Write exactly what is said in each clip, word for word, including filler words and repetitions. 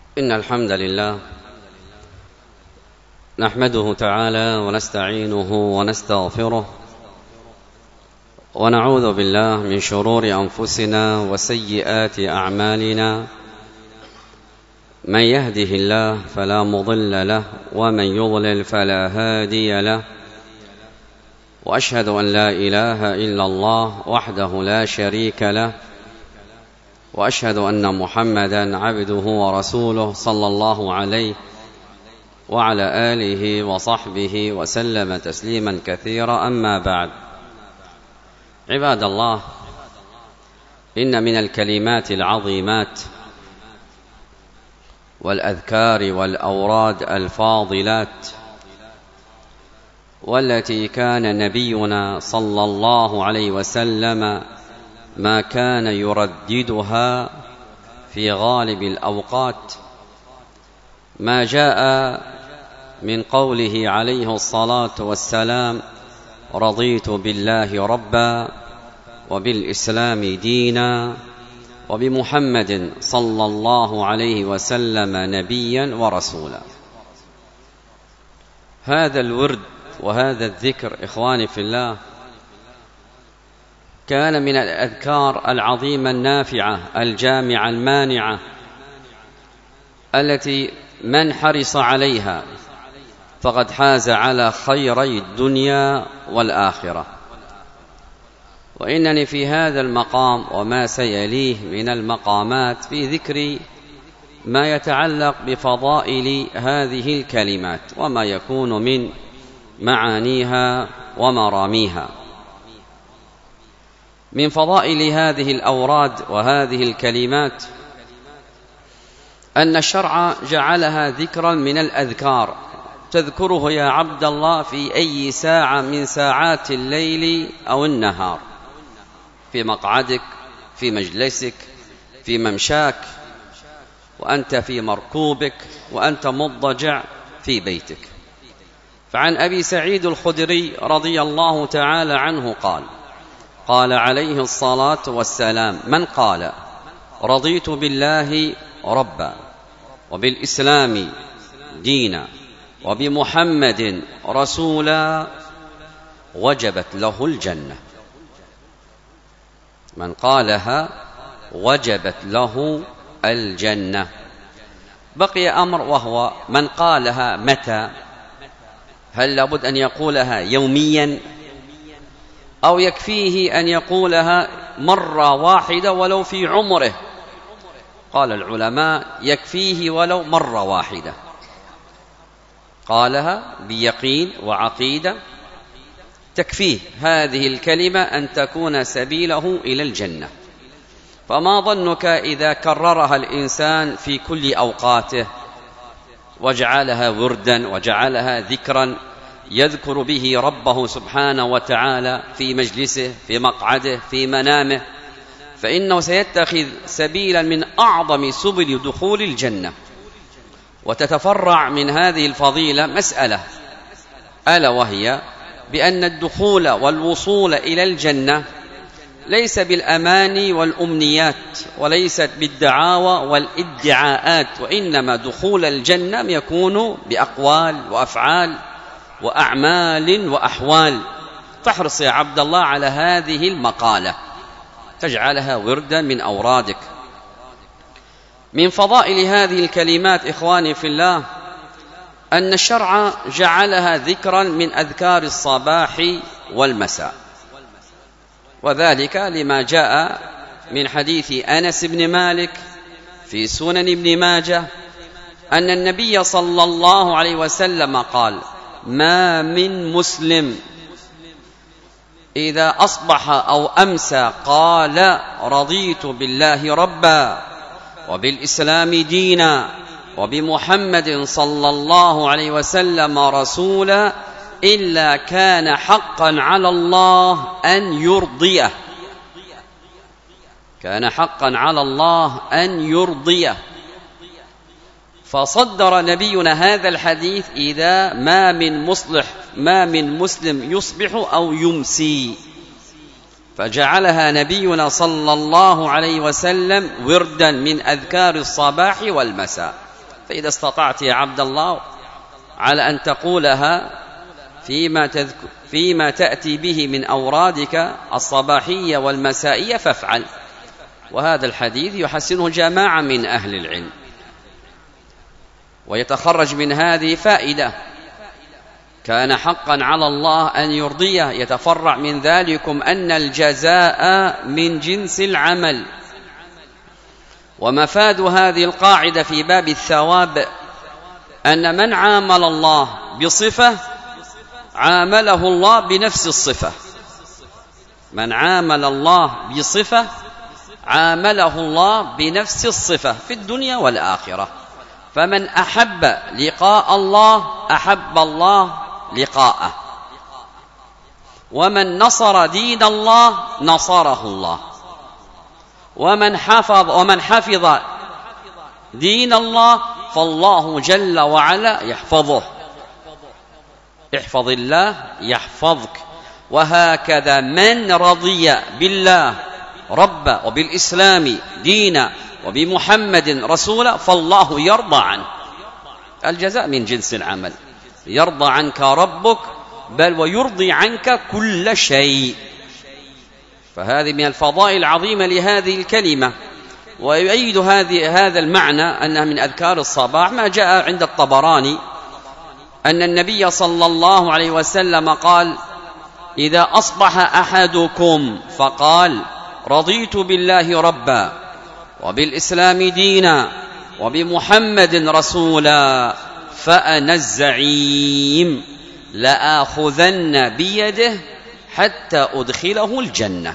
إن الحمد لله نحمده تعالى ونستعينه ونستغفره ونعوذ بالله من شرور أنفسنا وسيئات أعمالنا. من يهده الله فلا مضل له ومن يضلل فلا هادي له، وأشهد أن لا إله إلا الله وحده لا شريك له، وأشهد أن محمدًا عبده ورسوله صلى الله عليه وعلى آله وصحبه وسلم تسليما كثيرا. أما بعد، عباد الله، إن من الكلمات العظيمات والأذكار والأوراد الفاضلات والتي كان نبينا صلى الله عليه وسلم ما كان يرددها في غالب الأوقات، ما جاء من قوله عليه الصلاة والسلام: رضيت بالله ربا وبالإسلام دينا وبمحمد صلى الله عليه وسلم نبيا ورسولا. هذا الورد وهذا الذكر إخواني في الله كان من الأذكار العظيمة النافعة الجامعة المانعة، التي من حرص عليها فقد حاز على خيري الدنيا والآخرة. وإنني في هذا المقام وما سيليه من المقامات في ذكر ما يتعلق بفضائل هذه الكلمات وما يكون من معانيها ومراميها. من فضائل هذه الأوراد وهذه الكلمات أن الشرع جعلها ذكرا من الأذكار تذكره يا عبد الله في أي ساعة من ساعات الليل أو النهار، في مقعدك، في مجلسك، في ممشاك، وأنت في مركوبك، وأنت مضجع في بيتك. فعن أبي سعيد الخدري رضي الله تعالى عنه قال: قال عليه الصلاة والسلام: من قال رضيت بالله ربا وبالإسلام دينا وبمحمد رسولا وجبت له الجنة. من قالها وجبت له الجنة. بقي أمر، وهو من قالها متى؟ هل لابد أن يقولها يوميا أو يكفيه أن يقولها مرة واحدة ولو في عمره؟ قال العلماء: يكفيه ولو مرة واحدة، قالها بيقين وعقيدة تكفيه هذه الكلمة أن تكون سبيله إلى الجنة. فما ظنك إذا كررها الإنسان في كل أوقاته وجعلها وردا وجعلها ذكرا يذكر به ربه سبحانه وتعالى في مجلسه، في مقعده، في منامه، فإنه سيتخذ سبيلا من أعظم سبل دخول الجنة. وتتفرع من هذه الفضيلة مسألة، ألا وهي بأن الدخول والوصول إلى الجنة ليس بالأماني والأمنيات، وليست بالدعاوى والادعاءات، وإنما دخول الجنة يكون بأقوال وأفعال وأعمال وأحوال. فاحرص يا عبد الله على هذه المقالة، تجعلها وردا من أورادك. من فضائل هذه الكلمات إخواني في الله أن الشرع جعلها ذكرا من أذكار الصباح والمساء، وذلك لما جاء من حديث أنس بن مالك في سنن ابن ماجه أن النبي صلى الله عليه وسلم قال: ما من مسلم إذا أصبح أو أمسى قال رضيت بالله ربا وبالإسلام دينا وبمحمد صلى الله عليه وسلم رسولا إلا كان حقا على الله أن يرضيه. كان حقا على الله أن يرضيه. فصدر نبينا هذا الحديث إذا ما من مصلح ما من مسلم يصبح أو يمسي، فجعلها نبينا صلى الله عليه وسلم وردا من أذكار الصباح والمساء. فإذا استطعت يا عبد الله على أن تقولها فيما, تذكر فيما تأتي به من أورادك الصباحية والمسائية فافعل. وهذا الحديث يحسنه جماعة من أهل العلم، ويتخرج من هذه فائدة: كان حقا على الله أن يرضيه. يتفرع من ذلكم أن الجزاء من جنس العمل. ومفاد هذه القاعدة في باب الثواب أن من عامل الله بصفة عامله الله بنفس الصفة. من عامل الله بصفة عامله الله بنفس الصفة في الدنيا والآخرة. فمن أحب لقاء الله أحب الله لقاءه، ومن نصر دين الله نصره الله، ومن حفظ ومن حفظ دين الله فالله جل وعلا يحفظه. احفظ الله يحفظك. وهكذا من رضي بالله ربا وبالإسلام دينا وبمحمد رسولا فالله يرضى عنه. الجزاء من جنس العمل. يرضى عنك ربك بل ويرضي عنك كل شيء. فهذه من الفضائل العظيمة لهذه الكلمة. ويؤيد هذه هذا المعنى أنها من أذكار الصباح ما جاء عند الطبراني أن النبي صلى الله عليه وسلم قال: إذا أصبح أحدكم فقال رضيت بالله ربا وبالإسلام دينا وبمحمد رسولا فأنا الزعيم لآخذن بيده حتى أدخله الجنة.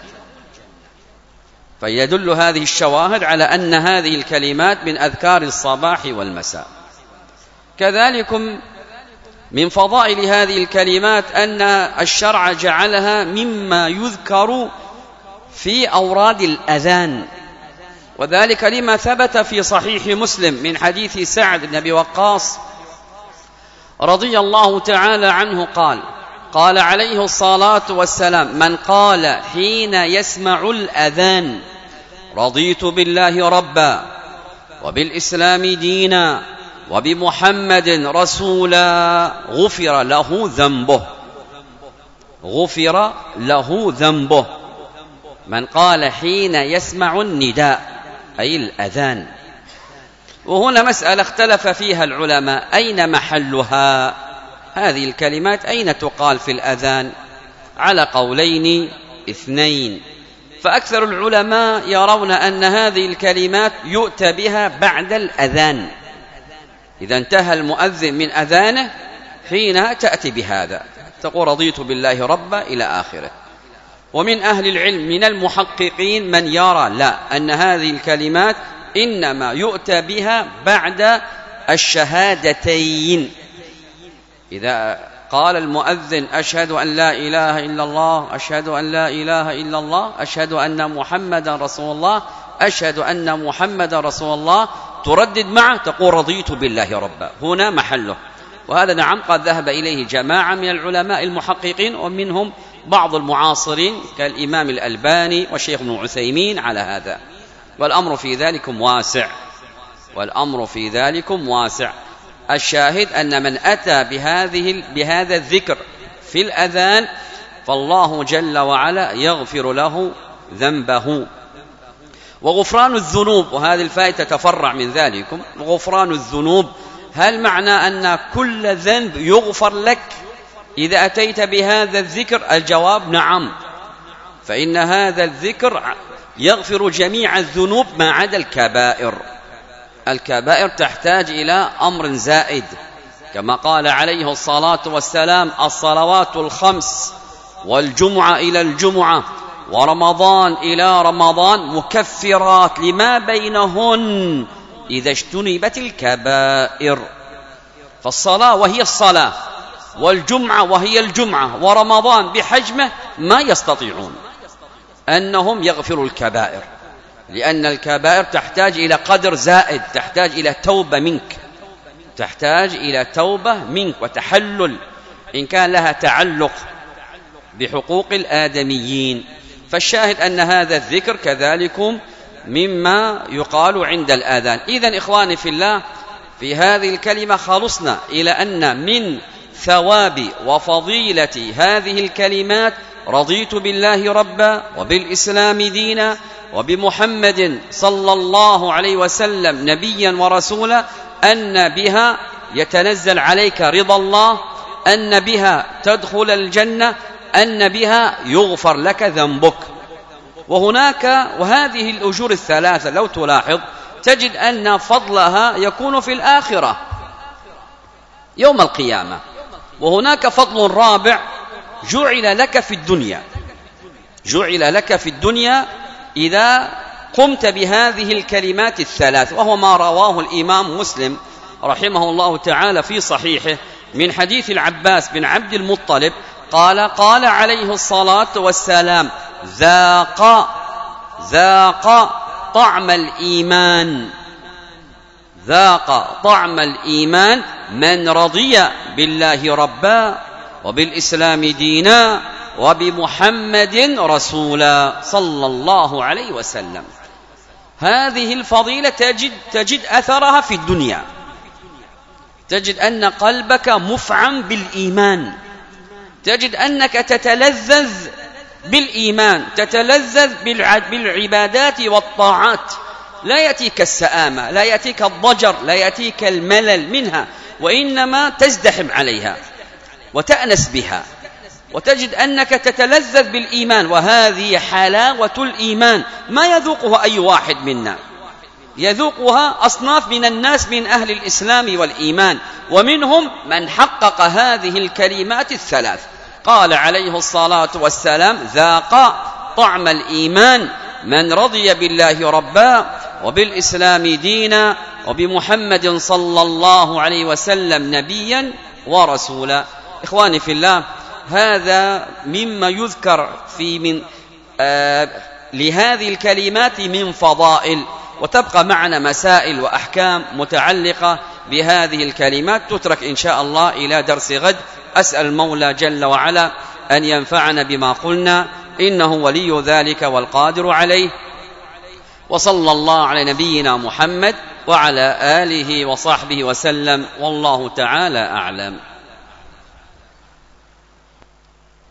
فيدل هذه الشواهد على أن هذه الكلمات من أذكار الصباح والمساء. كذلك من فضائل هذه الكلمات أن الشرع جعلها مما يذكر في أوراد الأذان، وذلك لما ثبت في صحيح مسلم من حديث سعد بن أبي وقاص رضي الله تعالى عنه قال: قال عليه الصلاة والسلام: من قال حين يسمع الأذان رضيت بالله ربا وبالإسلام دينا وبمحمد رسولا غفر له ذنبه. غفر له ذنبه. من قال حين يسمع النداء أي الأذان. وهنا مسألة اختلف فيها العلماء: أين محلها؟ هذه الكلمات أين تقال في الأذان؟ على قولين اثنين. فأكثر العلماء يرون أن هذه الكلمات يؤتى بها بعد الأذان، إذا انتهى المؤذن من أذانه حينها تأتي بهذا، تقول رضيت بالله ربا إلى آخره. ومن أهل العلم من المحققين من يرى لا، أن هذه الكلمات إنما يؤتى بها بعد الشهادتين. إذا قال المؤذن أشهد أن لا إله إلا الله، أشهد أن لا إله إلا الله، أشهد أن محمدا رسول الله، أشهد أن محمدا رسول الله، تردد معه تقول رضيت بالله ربا. هنا محله. وهذا نعم قد ذهب إليه جماعة من العلماء المحققين، ومنهم بعض المعاصرين كالإمام الألباني والشيخ ابن عثيمين على هذا. والأمر في ذلكم واسع. والأمر في ذلكم واسع. الشاهد أن من أتى بهذه بهذا الذكر في الأذان فالله جل وعلا يغفر له ذنبه. وغفران الذنوب، وهذه الفائدة تتفرع من ذلكم، غفران الذنوب، هل معنى أن كل ذنب يغفر لك إذا أتيت بهذا الذكر؟ الجواب نعم، فإن هذا الذكر يغفر جميع الذنوب ما عدا الكبائر. الكبائر تحتاج إلى أمر زائد، كما قال عليه الصلاة والسلام: الصلوات الخمس والجمعة إلى الجمعة ورمضان إلى رمضان مكفرات لما بينهن إذا اجتنبت الكبائر. فالصلاة وهي الصلاة، والجمعة وهي الجمعة، ورمضان بحجمه ما يستطيعون أنهم يغفروا الكبائر، لأن الكبائر تحتاج إلى قدر زائد، تحتاج إلى توبة منك، تحتاج إلى توبة منك وتحلل إن كان لها تعلق بحقوق الآدميين. فالشاهد أن هذا الذكر كذلك مما يقال عند الآذان. إذن إخواني في الله، في هذه الكلمة خلصنا إلى أن من ثواب وفضيلة هذه الكلمات رضيت بالله ربا وبالإسلام دينا وبمحمد صلى الله عليه وسلم نبيا ورسولا، أن بها يتنزل عليك رضا الله، أن بها تدخل الجنة، أن بها يغفر لك ذنبك. وهناك وهذه الأجور الثلاثة لو تلاحظ تجد أن فضلها يكون في الآخرة يوم القيامة. وهناك فضل رابع جعل لك في الدنيا، جعل لك في الدنيا إذا قمت بهذه الكلمات الثلاث، وهو ما رواه الإمام مسلم رحمه الله تعالى في صحيحه من حديث العباس بن عبد المطلب قال قال عليه الصلاة والسلام: ذاق ذاق طعم الإيمان ذاق طعم الإيمان من رضي بالله ربا وبالإسلام دينا وبمحمد رسولا صلى الله عليه وسلم. هذه الفضيلة تجد, تجد أثرها في الدنيا، تجد أن قلبك مفعم بالإيمان، تجد أنك تتلذذ بالإيمان، تتلذذ بالعبادات والطاعات، لا يأتيك السآمة، لا يأتيك الضجر، لا يأتيك الملل منها، وإنما تزدحم عليها وتأنس بها، وتجد أنك تتلذذ بالإيمان. وهذه حلاوة الإيمان ما يذوقها أي واحد منا، يذوقها أصناف من الناس من أهل الإسلام والإيمان، ومنهم من حقق هذه الكلمات الثلاث. قال عليه الصلاة والسلام: ذاق طعم الإيمان من رضي بالله ربا وبالإسلام دينا وبمحمد صلى الله عليه وسلم نبيا ورسولا. إخواني في الله، هذا مما يذكر في من آه لهذه الكلمات من فضائل، وتبقى معنا مسائل وأحكام متعلقة بهذه الكلمات تترك إن شاء الله إلى درس غد. أسأل المولى جل وعلا أن ينفعنا بما قلنا، إنه ولي ذلك والقادر عليه. وصلى الله على نبينا محمد وعلى آله وصحبه وسلم، والله تعالى أعلم.